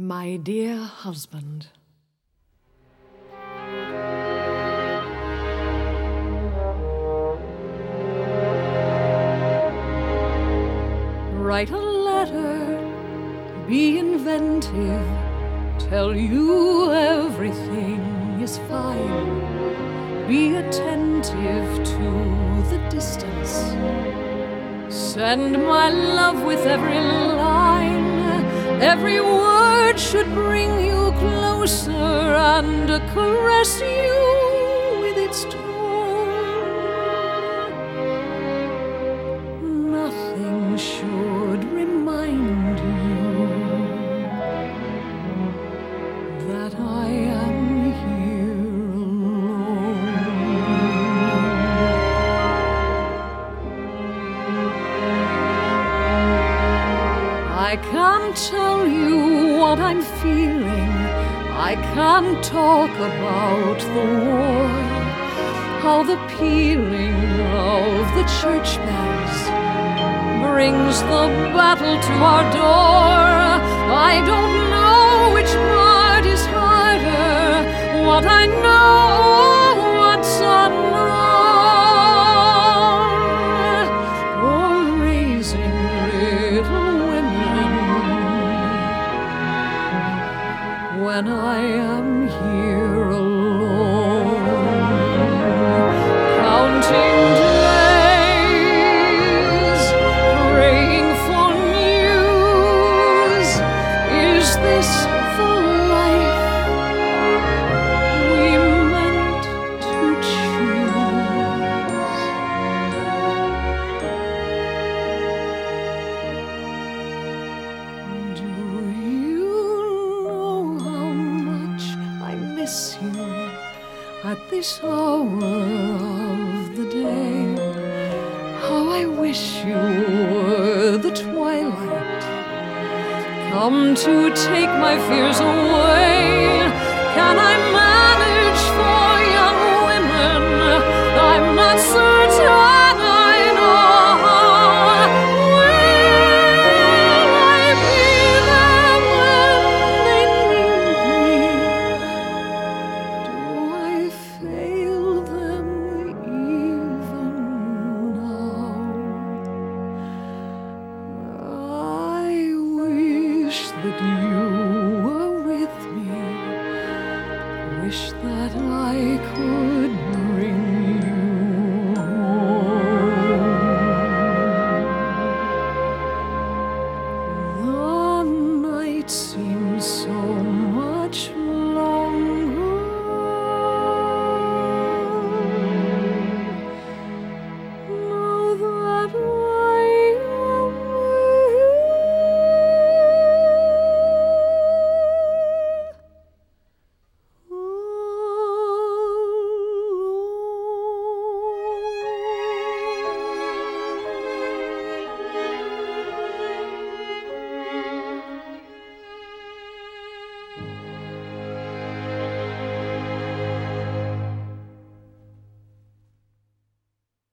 My dear husband, write a letter, be inventive, tell you everything is fine, be attentive to the distance, send my love with every line, every word should bring you closer and caress you with its tone. Nothing should remind you that I am here alone. I can't tell you what I'm feeling, I can't talk about the war, how the pealing of the church bells brings the battle to our door. I don't know which part is harder, what I know, what's unknown, or raising little women when I am here alone, counting days, praying for news. Is this the life we meant to choose? Do you know how much I miss you at this hour of the day? How I wish you were the twilight, come to take my fears away. Can I manage for young women? I'm not certain I know. Will I be there when they need me? Do I fail them even now? I wish that you were with me, wish that I could